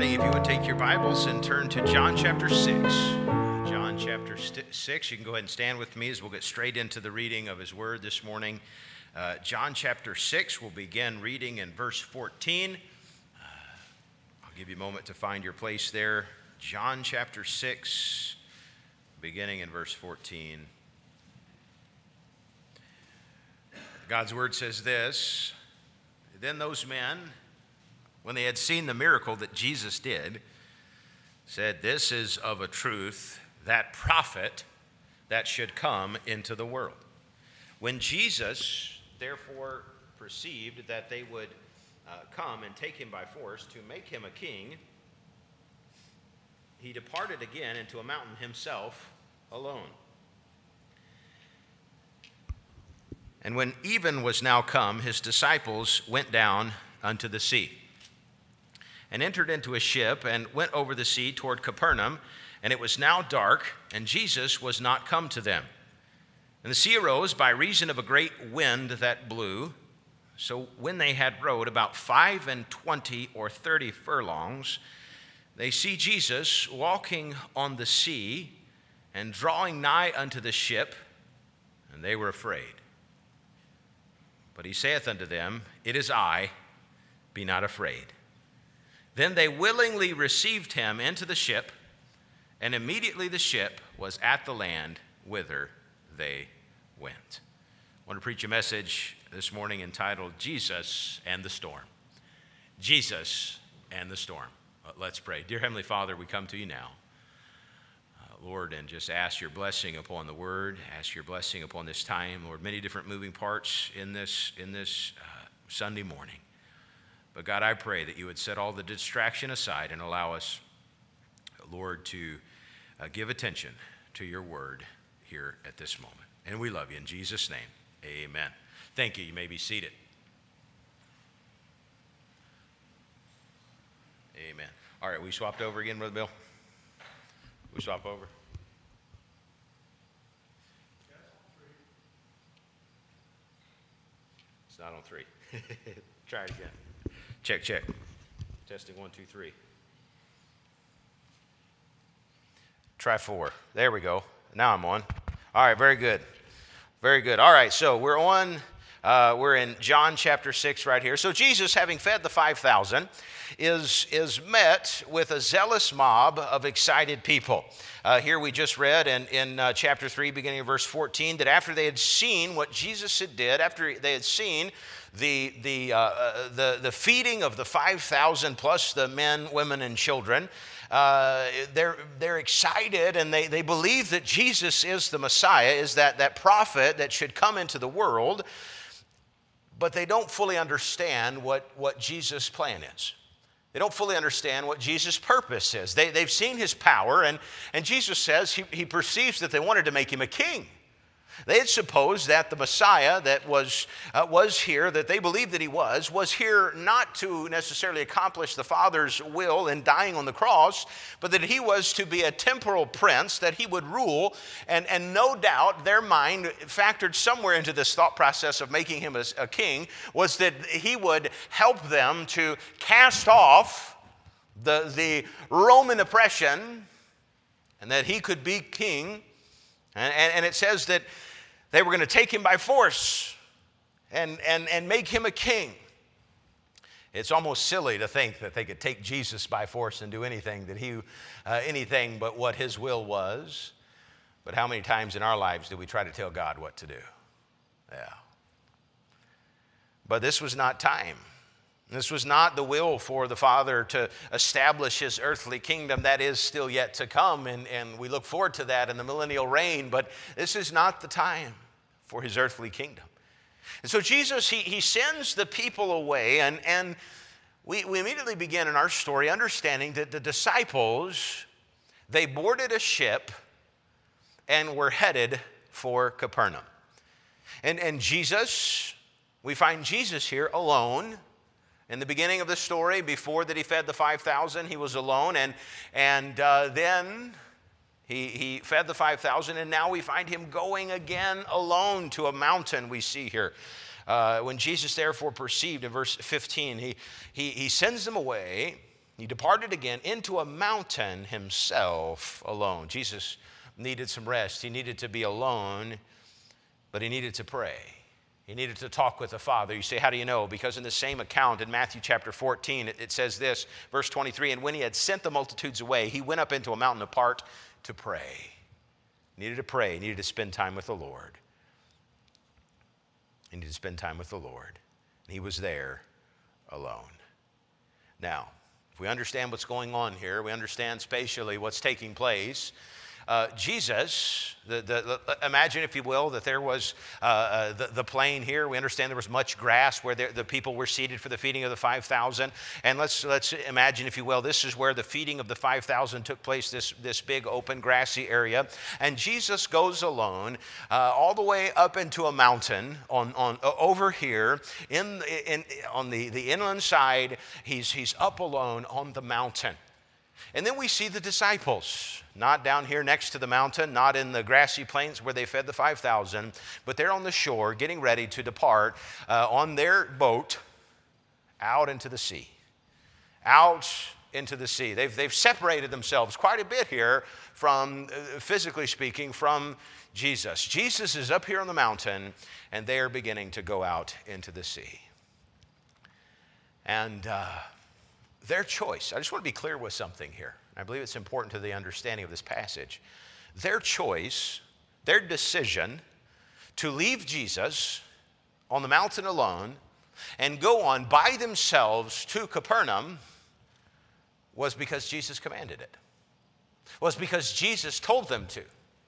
morning, if you would take your Bibles and turn to John chapter 6. John chapter 6, you can go ahead and stand with me as we'll get straight into the reading of his word this morning. John chapter 6, we'll begin reading in verse 14. I'll give you a moment to find your place there. John chapter 6, beginning in verse 14. God's word says this: Then those men, when they had seen the miracle that Jesus did, said, "This is of a truth that prophet that should come into the world." When Jesus, therefore, perceived that they would come and take him by force to make him a king, he departed again into a mountain himself alone. And when even was now come, his disciples went down unto the sea, and entered into a ship, and went over the sea toward Capernaum. And it was now dark, and Jesus was not come to them. And the sea arose by reason of a great wind that blew. So when they had rowed about 25 or 30 furlongs, they see Jesus walking on the sea, and drawing nigh unto the ship, and they were afraid. But he saith unto them, "It is I, be not afraid." Then they willingly received him into the ship, and immediately the ship was at the land whither they went. I want to preach a message this morning entitled, Jesus and the Storm. Jesus and the Storm. Let's pray. Dear Heavenly Father, we come to you now, Lord, and just ask your blessing upon the word, ask your blessing upon this time, Lord. Many different moving parts in this Sunday morning. But God, I pray that you would set all the distraction aside and allow us, Lord, to give attention to your word here at this moment. And we love you in Jesus' name. Amen. Thank you. You may be seated. Amen. All right, we swapped over again, Brother Bill? We swap over? It's not on 3. Try it again. Check. Testing 1, 2, 3. Try 4. There we go. Now I'm on. All right, very good. Very good. All right, so we're in John chapter 6 right here. So Jesus, having fed the 5,000, is met with a zealous mob of excited people. Here we just read in chapter 3, beginning of verse 14, that after they had seen what Jesus had did, after they had seen the feeding of the 5,000 plus the men, women, and children, they're excited, and they believe that Jesus is the Messiah, is that prophet that should come into the world, but they don't fully understand what Jesus' plan is. They don't fully understand what Jesus' purpose is. They've seen his power, and Jesus says he perceives that they wanted to make him a king. They had supposed that the Messiah that was here, that they believed that he was here not to necessarily accomplish the Father's will in dying on the cross, but that he was to be a temporal prince, that he would rule, and no doubt their mind factored somewhere into this thought process of making him a king, was that he would help them to cast off the Roman oppression, and that he could be king. And it says that they were going to take him by force and make him a king. It's almost silly to think that they could take Jesus by force and do anything anything but what his will was. But how many times in our lives do we try to tell God what to do? Yeah. But this was not time. This was not the will for the Father to establish his earthly kingdom. That is still yet to come, and we look forward to that in the millennial reign, but this is not the time for his earthly kingdom. And so Jesus, he sends the people away, and we immediately begin in our story understanding that the disciples, they boarded a ship and were headed for Capernaum. And Jesus, we find Jesus here alone. In the beginning of the story, before that he fed the 5,000, he was alone, and then he fed the 5,000, and now we find him going again alone to a mountain we see here. When Jesus therefore perceived, in verse 15, he sends them away, He departed again into a mountain himself alone. Jesus needed some rest. He needed to be alone, but he needed to pray. He needed to talk with the Father. You say, how do you know? Because in the same account in Matthew chapter 14, it says this, verse 23, and when he had sent the multitudes away, he went up into a mountain apart to pray. He needed to pray. He needed to spend time with the Lord. He needed to spend time with the Lord. He was there alone. Now, if we understand what's going on here, we understand spatially what's taking place. Jesus, imagine, if you will, that there was the plain here. We understand there was much grass where the people were seated for the feeding of the 5,000. And let's imagine, if you will, this is where the feeding of the 5,000 took place, this big open grassy area. And Jesus goes alone all the way up into a mountain over here on the inland side. He's up alone on the mountain. And then we see the disciples, not down here next to the mountain, not in the grassy plains where they fed the 5,000, but they're on the shore getting ready to depart on their boat out into the sea. Out into the sea. They've separated themselves quite a bit here from, physically speaking, from Jesus. Jesus is up here on the mountain, and they are beginning to go out into the sea. And their choice, I just want to be clear with something here. I believe it's important to the understanding of this passage. Their choice, their decision to leave Jesus on the mountain alone and go on by themselves to Capernaum was because Jesus commanded it. Was because Jesus told them to.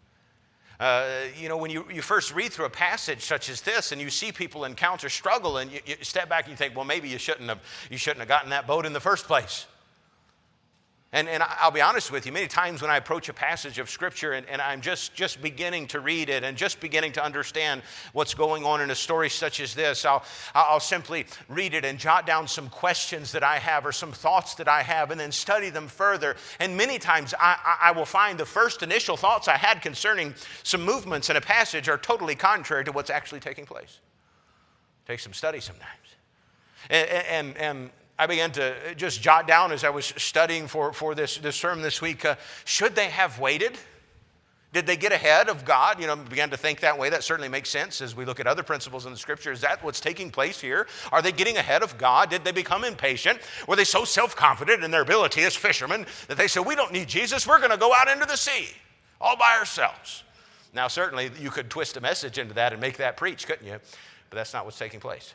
When you first read through a passage such as this and you see people encounter struggle and you step back and you think, well, maybe you shouldn't have gotten that boat in the first place. And I'll be honest with you, many times when I approach a passage of Scripture and I'm just beginning to read it and just beginning to understand what's going on in a story such as this, I'll simply read it and jot down some questions that I have or some thoughts that I have and then study them further. And many times I will find the first initial thoughts I had concerning some movements in a passage are totally contrary to what's actually taking place. Take some study sometimes. And I began to just jot down as I was studying for this sermon this week, should they have waited? Did they get ahead of God? Began to think that way. That certainly makes sense as we look at other principles in the Scripture. Is that what's taking place here? Are they getting ahead of God? Did they become impatient? Were they so self-confident in their ability as fishermen that they said, we don't need Jesus, we're going to go out into the sea all by ourselves? Now, certainly you could twist a message into that and make that preach, couldn't you? But that's not what's taking place.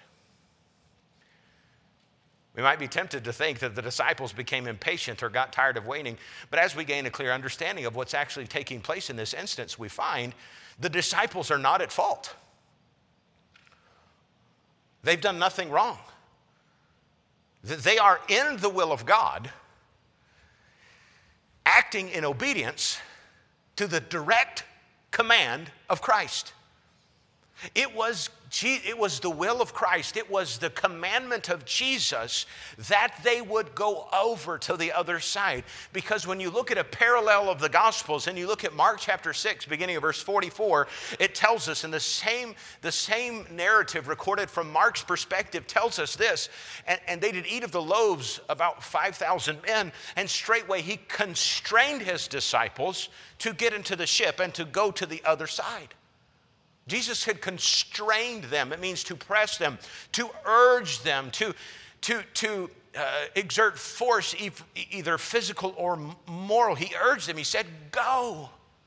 We might be tempted to think that the disciples became impatient or got tired of waiting, but as we gain a clear understanding of what's actually taking place in this instance, we find the disciples are not at fault. They've done nothing wrong. They are in the will of God, acting in obedience to the direct command of Christ. It was the will of Christ. It was the commandment of Jesus that they would go over to the other side. Because when you look at a parallel of the Gospels and you look at Mark chapter 6, beginning of verse 44, it tells us in the same narrative recorded from Mark's perspective tells us this, and they did eat of the loaves, about 5,000 men, and straightway he constrained his disciples to get into the ship and to go to the other side. Jesus had constrained them. It means to press them, to urge them, to exert force, either physical or moral. He urged them. He said, go.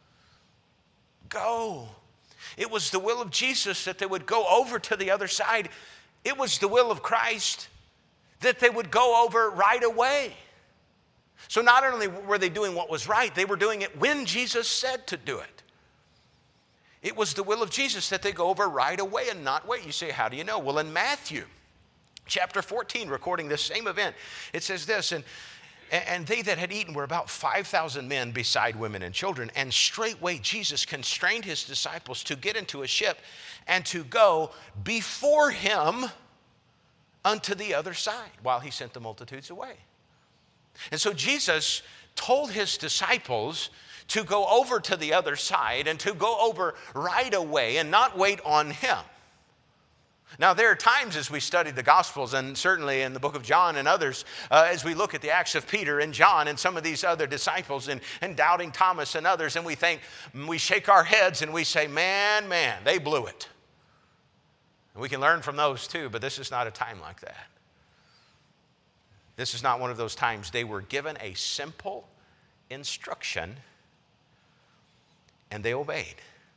Go. It was the will of Jesus that they would go over to the other side. It was the will of Christ that they would go over right away. So not only were they doing what was right, they were doing it when Jesus said to do it. It was the will of Jesus that they go over right away and not wait. You say, how do you know? Well, in Matthew chapter 14, recording this same event, it says this, and they that had eaten were about 5,000 men beside women and children. And straightway Jesus constrained his disciples to get into a ship and to go before him unto the other side while he sent the multitudes away. And so Jesus told his disciples to go over to the other side and to go over right away and not wait on him. Now, there are times as we study the Gospels, and certainly in the book of John and others, as we look at the Acts of Peter and John and some of these other disciples and doubting Thomas and others, and we shake our heads and we say, man, they blew it. And we can learn from those too, but this is not a time like that. This is not one of those times. They were given a simple instruction, and they obeyed.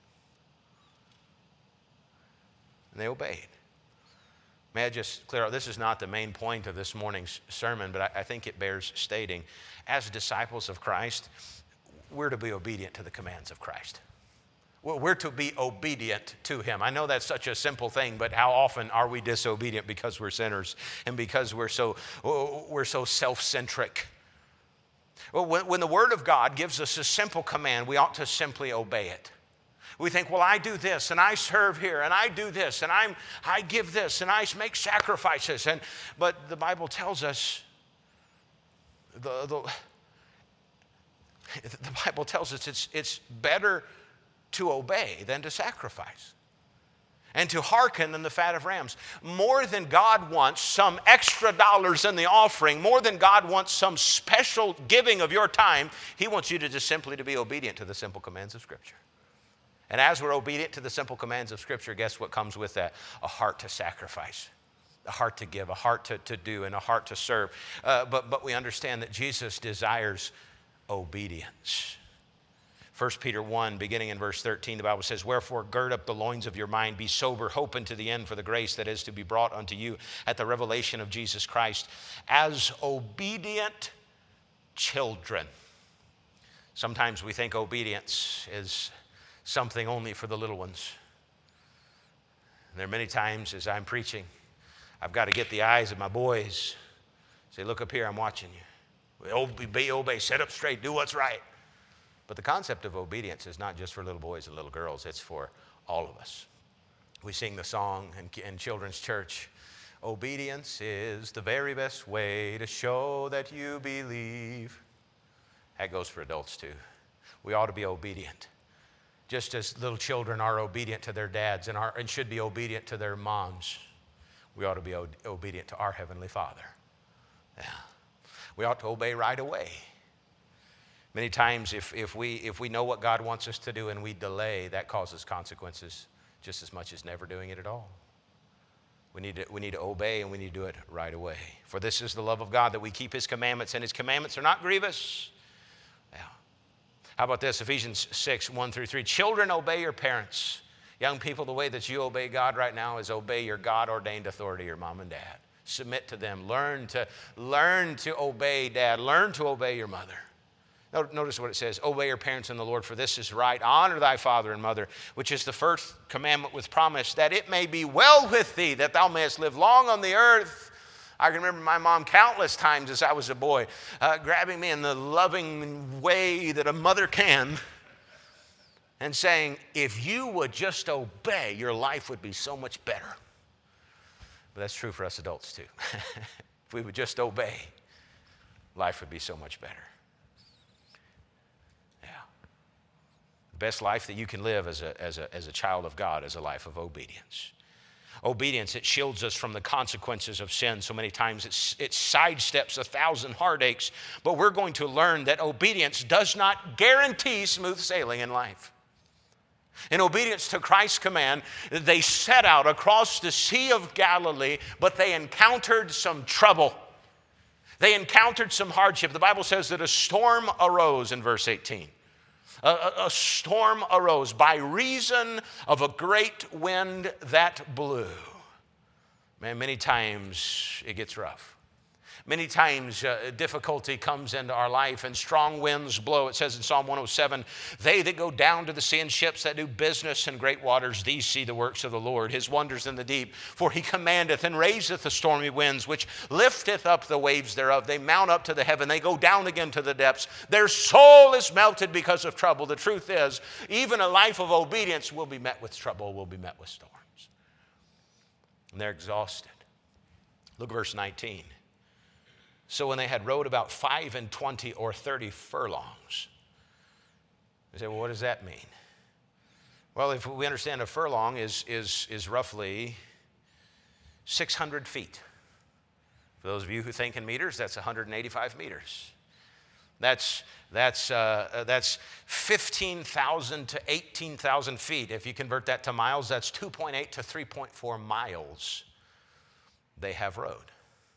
And they obeyed. May I just clear up, this is not the main point of this morning's sermon, but I think it bears stating. As disciples of Christ, we're to be obedient to the commands of Christ. We're to be obedient to Him. I know that's such a simple thing, but how often are we disobedient because we're sinners and because we're so self-centric? Well, when the Word of God gives us a simple command, we ought to simply obey it. We think, well, I do this, and I serve here, and I do this, and I give this, and I make sacrifices. But the Bible tells us, the Bible tells us it's better to obey than to sacrifice, and to hearken than the fat of rams. More than God wants some extra dollars in the offering, more than God wants some special giving of your time, He wants you to just simply to be obedient to the simple commands of Scripture. And as we're obedient to the simple commands of Scripture, guess what comes with that? A heart to sacrifice, a heart to give, a heart to do, and a heart to serve. But we understand that Jesus desires obedience. 1 Peter 1, beginning in verse 13, the Bible says, "Wherefore gird up the loins of your mind, be sober, hope unto the end for the grace that is to be brought unto you at the revelation of Jesus Christ, as obedient children." Sometimes we think obedience is something only for the little ones. And there are many times as I'm preaching, I've got to get the eyes of my boys. Say, look up here, I'm watching you. Obey, sit up straight, do what's right. But the concept of obedience is not just for little boys and little girls, it's for all of us. We sing the song in children's church, obedience is the very best way to show that you believe. That goes for adults too. We ought to be obedient. Just as little children are obedient to their dads and should be obedient to their moms, we ought to be obedient to our Heavenly Father. Yeah. We ought to obey right away. Many times if we know what God wants us to do and we delay, that causes consequences just as much as never doing it at all. We need to obey, and we need to do it right away. For this is the love of God, that we keep His commandments, and His commandments are not grievous. Yeah. How about this? Ephesians 6, 1 through 3. Children, obey your parents. Young people, the way that you obey God right now is obey your God-ordained authority, your mom and dad. Submit to them. Learn to obey dad. Learn to obey your mother. Notice what it says. Obey your parents in the Lord, for this is right. Honor thy father and mother, which is the first commandment with promise, that it may be well with thee, that thou mayest live long on the earth. I can remember my mom countless times as I was a boy, grabbing me in the loving way that a mother can and saying, if you would just obey, your life would be so much better. But that's true for us adults too. If we would just obey, life would be so much better. Yeah. The best life that you can live as a child of God is a life of obedience. Obedience, it shields us from the consequences of sin. So many times it sidesteps 1,000 heartaches, but we're going to learn that obedience does not guarantee smooth sailing in life. In obedience to Christ's command, they set out across the Sea of Galilee, but they encountered some trouble. They encountered some hardship. The Bible says that a storm arose in verse 18. A storm arose by reason of a great wind that blew. Man, many times it gets rough. Many times difficulty comes into our life and strong winds blow. It says in Psalm 107, they that go down to the sea in ships that do business in great waters, these see the works of the Lord, His wonders in the deep. For He commandeth and raiseth the stormy winds, which lifteth up the waves thereof. They mount up to the heaven, they go down again to the depths. Their soul is melted because of trouble. The truth is, even a life of obedience will be met with trouble, will be met with storms. And they're exhausted. Look at verse 19. So when they had rowed about 25 or 30 furlongs, you say, well, what does that mean? Well, if we understand a furlong is roughly 600 feet. For those of you who think in meters, that's 185 meters. That's 15,000 to 18,000 feet. If you convert that to miles, that's 2.8 to 3.4 miles they have rode.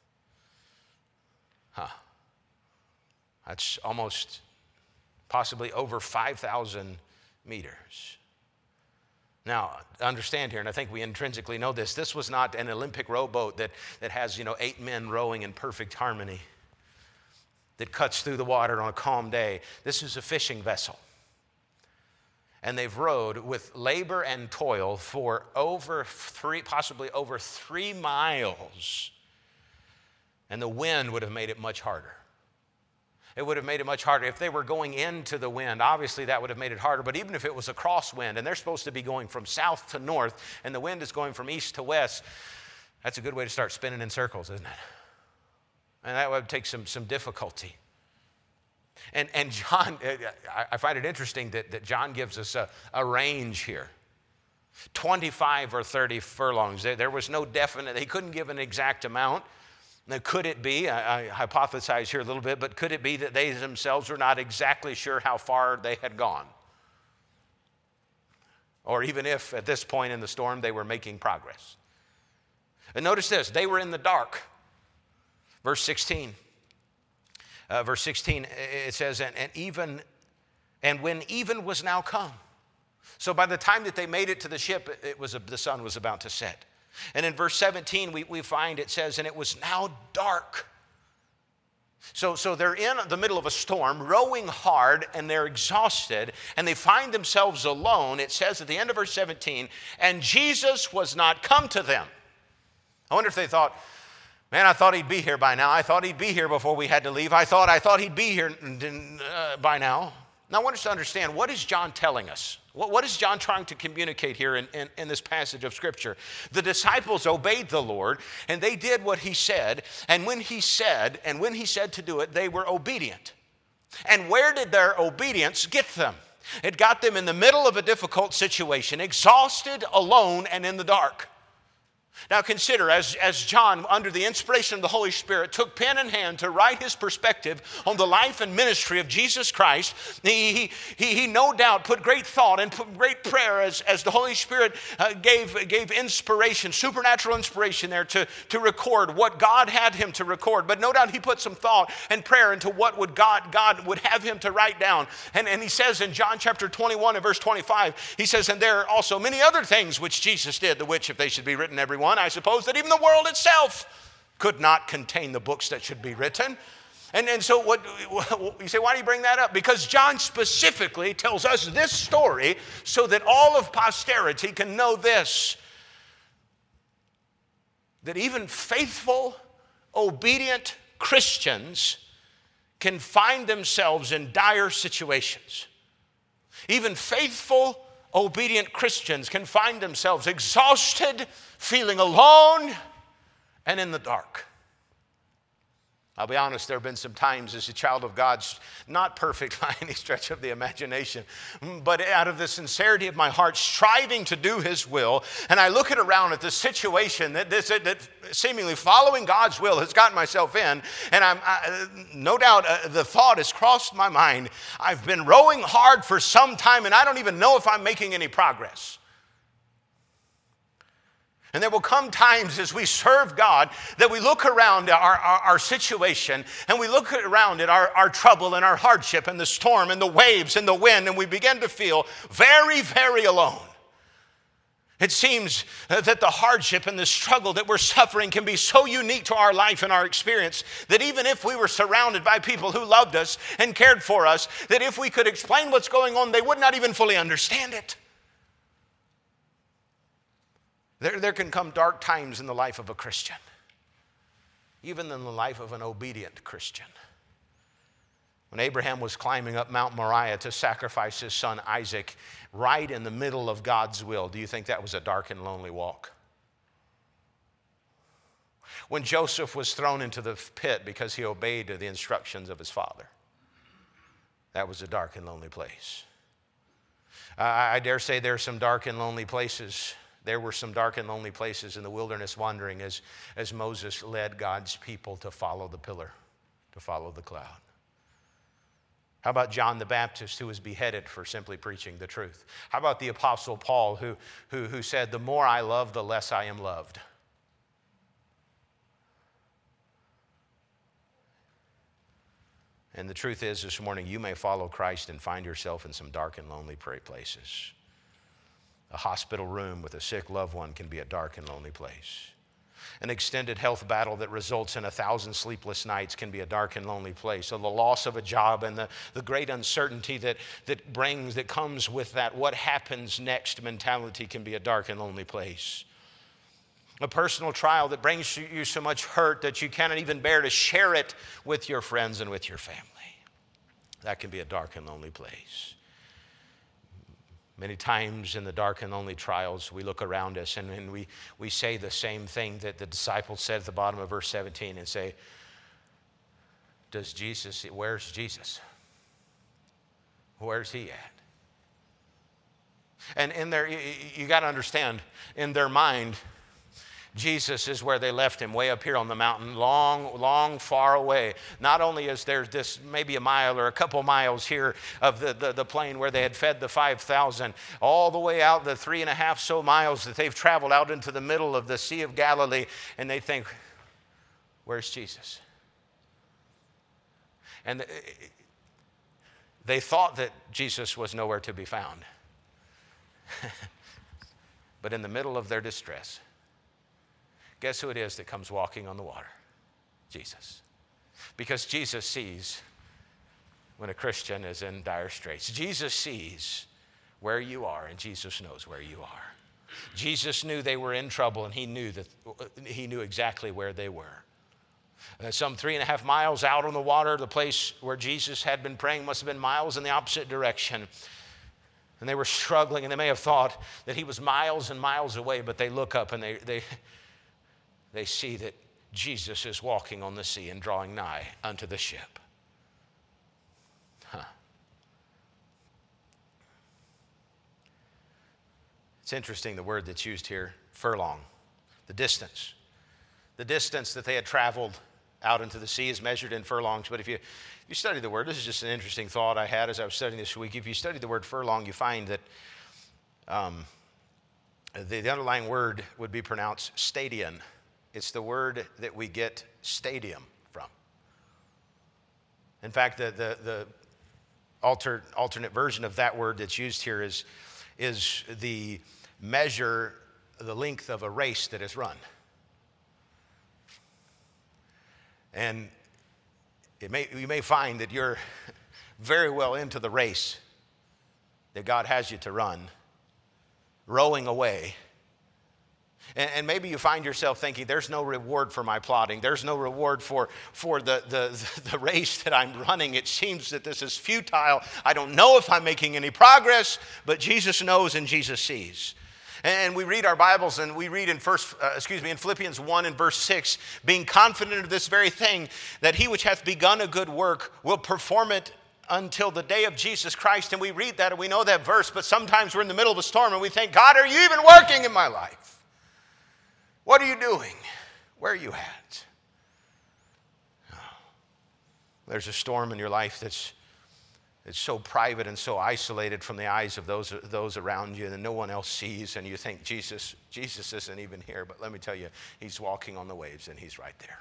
That's almost possibly over 5,000 meters. Now, understand here, and I think we intrinsically know this, this was not an Olympic rowboat that has, 8 men rowing in perfect harmony, that cuts through the water on a calm day. This is a fishing vessel. And they've rowed with labor and toil for possibly over 3 miles. And the wind would have made it much harder. It would have made it much harder. If they were going into the wind, obviously that would have made it harder. But even if it was a crosswind, and they're supposed to be going from south to north, and the wind is going from east to west, that's a good way to start spinning in circles, isn't it? And that would take some difficulty. And John, I find it interesting that John gives us a range here. 25 or 30 furlongs. There was no definite, he couldn't give an exact amount. Now, could it be, I hypothesize here a little bit, but could it be that they themselves were not exactly sure how far they had gone? Or even if at this point in the storm they were making progress. And notice this, they were in the dark. Verse 16. Verse 16, it says, and when even was now come. So by the time that they made it to the ship, the sun was about to set. And in verse 17, we find it says, and it was now dark. So they're in the middle of a storm, rowing hard, and they're exhausted, and they find themselves alone. It says at the end of verse 17, and Jesus was not come to them. I wonder if they thought, man, I thought he'd be here by now. I thought he'd be here before we had to leave. I thought he'd be here by now. Now, I want us to understand, what is John telling us? What is John trying to communicate here in this passage of Scripture? The disciples obeyed the Lord, and they did what he said. And when he said to do it, they were obedient. And where did their obedience get them? It got them in the middle of a difficult situation, exhausted, alone, and in the dark. Now consider, as John, under the inspiration of the Holy Spirit, took pen in hand to write his perspective on the life and ministry of Jesus Christ, he no doubt put great thought and put great prayer as the Holy Spirit gave inspiration, supernatural inspiration there to record what God had him to record. But no doubt he put some thought and prayer into what God would have him to write down. And he says in John chapter 21 and verse 25, he says, and there are also many other things which Jesus did, the which if they should be written every one, I suppose that even the world itself could not contain the books that should be written. And so what you say, why do you bring that up? Because John specifically tells us this story so that all of posterity can know this, that even faithful, obedient Christians can find themselves in dire situations. Even faithful, obedient Christians can find themselves exhausted, feeling alone, and in the dark. I'll be honest, there have been some times as a child of God, not perfect by any stretch of the imagination, but out of the sincerity of my heart, striving to do his will, and I look around at the situation that seemingly following God's will has gotten myself in, and no doubt the thought has crossed my mind, I've been rowing hard for some time, and I don't even know if I'm making any progress. And there will come times as we serve God that we look around our situation and we look around at our trouble and our hardship and the storm and the waves and the wind, and we begin to feel very, very alone. It seems that the hardship and the struggle that we're suffering can be so unique to our life and our experience that even if we were surrounded by people who loved us and cared for us, that if we could explain what's going on, they would not even fully understand it. There can come dark times in the life of a Christian, even in the life of an obedient Christian. When Abraham was climbing up Mount Moriah to sacrifice his son Isaac, right in the middle of God's will, do you think that was a dark and lonely walk? When Joseph was thrown into the pit because he obeyed the instructions of his father, that was a dark and lonely place. I dare say there are some dark and lonely places there were some dark and lonely places in the wilderness wandering as Moses led God's people to follow the pillar, to follow the cloud. How about John the Baptist, who was beheaded for simply preaching the truth? How about the Apostle Paul, who said, the more I love, the less I am loved? And the truth is, this morning, you may follow Christ and find yourself in some dark and lonely places. A hospital room with a sick loved one can be a dark and lonely place. An extended health battle that results in 1,000 sleepless nights can be a dark and lonely place. So the loss of a job and the great uncertainty that comes with that what happens next mentality can be a dark and lonely place. A personal trial that brings you so much hurt that you cannot even bear to share it with your friends and with your family. That can be a dark and lonely place. Many times in the dark and lonely trials, we look around us and we say the same thing that the disciples said at the bottom of verse 17 and say, where's Jesus? Where's he at? And in there, you got to understand, in their mind, Jesus is where they left him, way up here on the mountain, long, far away. Not only is there this maybe a mile or a couple miles here of the plain where they had fed the 5,000, all the way out the 3.5 so miles that they've traveled out into the middle of the Sea of Galilee, and they think, where's Jesus? And they thought that Jesus was nowhere to be found. But in the middle of their distress, guess who it is that comes walking on the water? Jesus. Because Jesus sees when a Christian is in dire straits. Jesus sees where you are, and Jesus knows where you are. Jesus knew they were in trouble, and he knew exactly where they were. Some 3.5 miles out on the water, the place where Jesus had been praying must have been miles in the opposite direction. And they were struggling, and they may have thought that he was miles and miles away, but they look up and they see that Jesus is walking on the sea and drawing nigh unto the ship. It's interesting, the word that's used here, furlong, the distance. The distance that they had traveled out into the sea is measured in furlongs. But if you study the word, this is just an interesting thought I had as I was studying this week. If you study the word furlong, you find that the underlying word would be pronounced stadion. It's the word that we get stadium from. In fact, the alternate version of that word that's used here is the measure, the length of a race that is run. And you may find that you're very well into the race that God has you to run, rowing away. And maybe you find yourself thinking, there's no reward for my plodding. There's no reward for the race that I'm running. It seems that this is futile. I don't know if I'm making any progress, but Jesus knows and Jesus sees. And we read our Bibles, and we read in Philippians 1 and verse 6, being confident of this very thing, that he which hath begun a good work will perform it until the day of Jesus Christ. And we read that and we know that verse, but sometimes we're in the middle of a storm and we think, God, are you even working in my life? What are you doing? Where are you at? There's a storm in your life that's so private and so isolated from the eyes of those around you that no one else sees, and you think Jesus isn't even here. But let me tell you, he's walking on the waves and he's right there.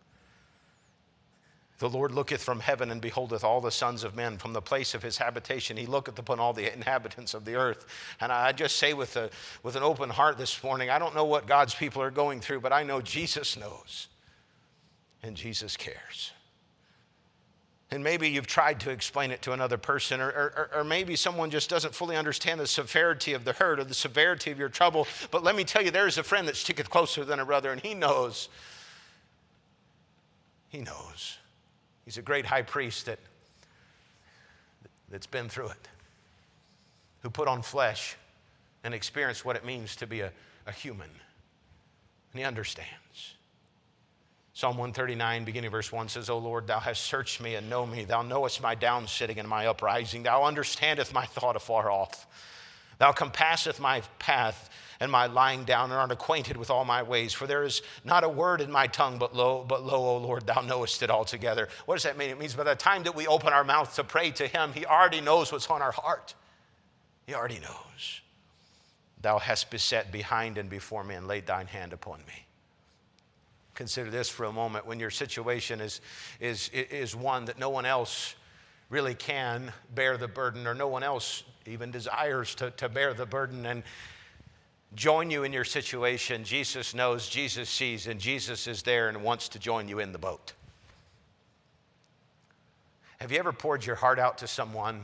The Lord looketh from heaven and beholdeth all the sons of men from the place of his habitation. He looketh upon all the inhabitants of the earth. And I just say with an open heart this morning, I don't know what God's people are going through, but I know Jesus knows and Jesus cares. And maybe you've tried to explain it to another person, or maybe someone just doesn't fully understand the severity of the hurt or the severity of your trouble. But let me tell you, there is a friend that sticketh closer than a brother, and he knows. He knows. He's a great high priest that's been through it, who put on flesh and experienced what it means to be a human. And he understands. Psalm 139, beginning of verse 1 says, O Lord, thou hast searched me and know me. Thou knowest my down sitting and my uprising. Thou understandest my thought afar off. Thou compasseth my path and my lying down, and art acquainted with all my ways. For there is not a word in my tongue, but lo, O Lord, thou knowest it altogether. What does that mean? It means by the time that we open our mouth to pray to him, he already knows what's on our heart. He already knows. Thou hast beset behind and before me, and laid thine hand upon me. Consider this for a moment. When your situation is one that no one else really can bear the burden, or no one else even desires to bear the burden and join you in your situation, Jesus knows, Jesus sees, and Jesus is there and wants to join you in the boat. Have you ever poured your heart out to someone,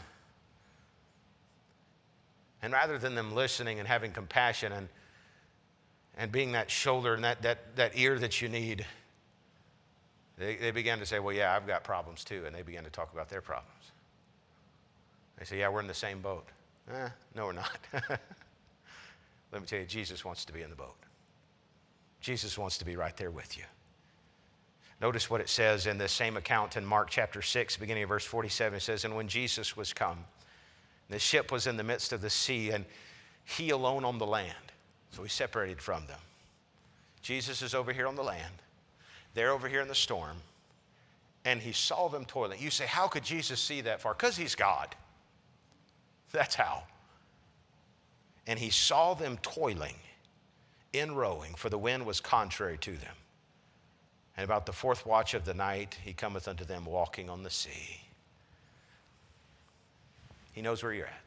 and rather than them listening and having compassion and being that shoulder and that ear that you need, they began to say, well, yeah, I've got problems too. And they began to talk about their problems. They say, yeah, we're in the same boat. No, we're not. Let me tell you, Jesus wants to be in the boat. Jesus wants to be right there with you. Notice what it says in the same account in Mark chapter 6, beginning of verse 47. It says, and when Jesus was come, the ship was in the midst of the sea, and he alone on the land. So he separated from them. Jesus is over here on the land. They're over here in the storm. And he saw them toiling. You say, how could Jesus see that far? Because he's God. That's how. And he saw them toiling in rowing, for the wind was contrary to them. And about the fourth watch of the night, he cometh unto them walking on the sea. He knows where you're at.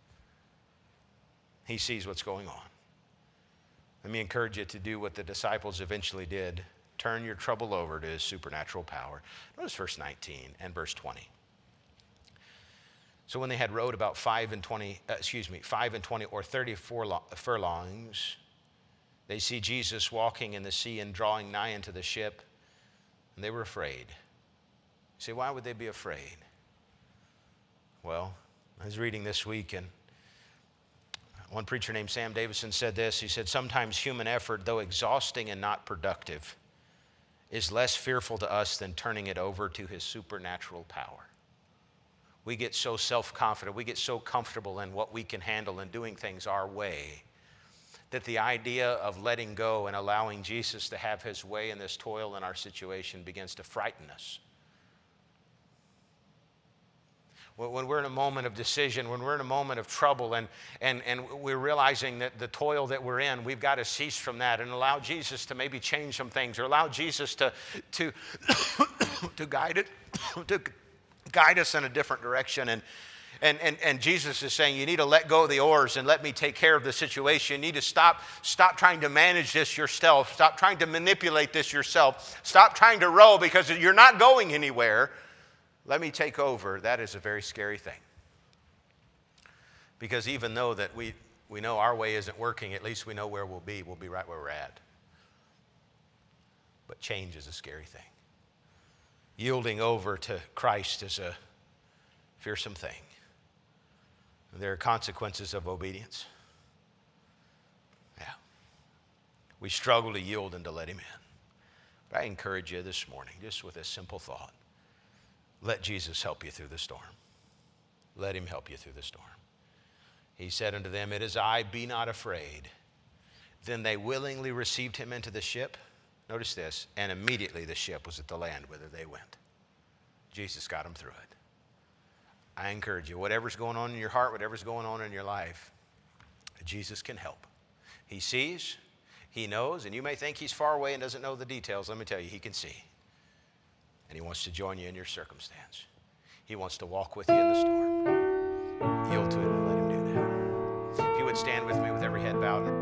He sees what's going on. Let me encourage you to do what the disciples eventually did. Turn your trouble over to his supernatural power. Notice verse 19 and verse 20. So when they had rowed about 5 and 20 or 34 furlongs, they see Jesus walking in the sea and drawing nigh unto the ship, and they were afraid. You say, why would they be afraid? Well, I was reading this week, and one preacher named Sam Davison said this. He said, sometimes human effort, though exhausting and not productive, is less fearful to us than turning it over to his supernatural power. We get so self-confident, we get so comfortable in what we can handle and doing things our way, that the idea of letting go and allowing Jesus to have his way in this toil in our situation begins to frighten us. When we're in a moment of decision, when we're in a moment of trouble, and we're realizing that the toil that we're in, we've got to cease from that and allow Jesus to maybe change some things, or allow Jesus to guide us in a different direction. And Jesus is saying, you need to let go of the oars and let me take care of the situation. You need to stop trying to manage this yourself. Stop trying to manipulate this yourself. Stop trying to row because you're not going anywhere. Let me take over. That is a very scary thing. Because even though that we know our way isn't working, at least we know where we'll be. We'll be right where we're at. But change is a scary thing. Yielding over to Christ is a fearsome thing. There are consequences of obedience. Yeah. We struggle to yield and to let him in. But I encourage you this morning, just with a simple thought. Let Jesus help you through the storm. Let him help you through the storm. He said unto them, it is I, be not afraid. Then they willingly received him into the ship. Notice this, and immediately the ship was at the land whither they went. Jesus got them through it. I encourage you, whatever's going on in your heart, whatever's going on in your life, Jesus can help. He sees, he knows, and you may think he's far away and doesn't know the details. Let me tell you, he can see. And he wants to join you in your circumstance. He wants to walk with you in the storm. Yield to it and let him do that. If you would stand with me with every head bowed.